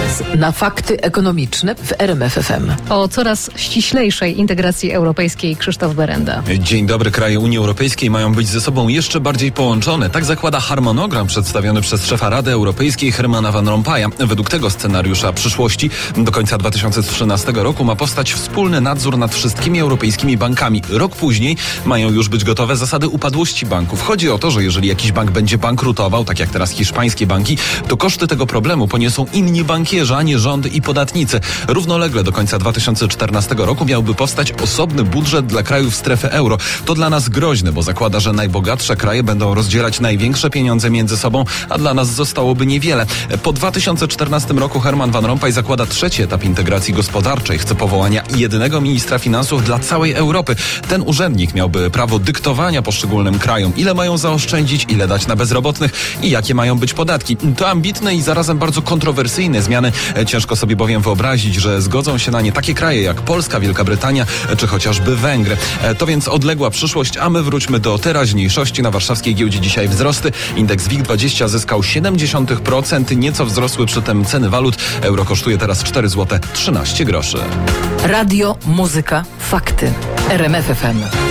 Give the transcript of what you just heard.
Czas na fakty ekonomiczne w RMF FM. O coraz ściślejszej integracji europejskiej Krzysztof Berenda. Dzień dobry. Kraje Unii Europejskiej mają być ze sobą jeszcze bardziej połączone. Tak zakłada harmonogram przedstawiony przez szefa Rady Europejskiej Hermana Van Rompuya. Według tego scenariusza przyszłości do końca 2013 roku ma powstać wspólny nadzór nad wszystkimi europejskimi bankami. Rok później mają już być gotowe zasady upadłości banków. Chodzi o to, że jeżeli jakiś bank będzie bankrutował, tak jak teraz hiszpańskie banki, to koszty tego problemu poniosą inni bankierzy, a nie rządy i podatnicy. Równolegle do końca 2014 roku miałby powstać osobny budżet dla krajów strefy euro. To dla nas groźne, bo zakłada, że najbogatsze kraje będą rozdzielać największe pieniądze między sobą, a dla nas zostałoby niewiele. Po 2014 roku Herman Van Rompuy zakłada trzeci etap integracji gospodarczej. Chce powołania jednego ministra finansów dla całej Europy. Ten urzędnik miałby prawo dyktowania poszczególnym krajom, ile mają zaoszczędzić, ile dać na bezrobotnych i jakie mają być podatki. To ambitne i zarazem bardzo kontrowersyjne zmiany. Ciężko sobie bowiem wyobrazić, że zgodzą się na nie takie kraje jak Polska, Wielka Brytania czy chociażby Węgry. To więc odległa przyszłość, a my wróćmy do teraźniejszości. Na warszawskiej giełdzie dzisiaj wzrosty. Indeks WIG20 zyskał 0,7%. Nieco wzrosły przy tym ceny walut. Euro kosztuje teraz 4,13 zł. Radio, muzyka, fakty. RMF FM.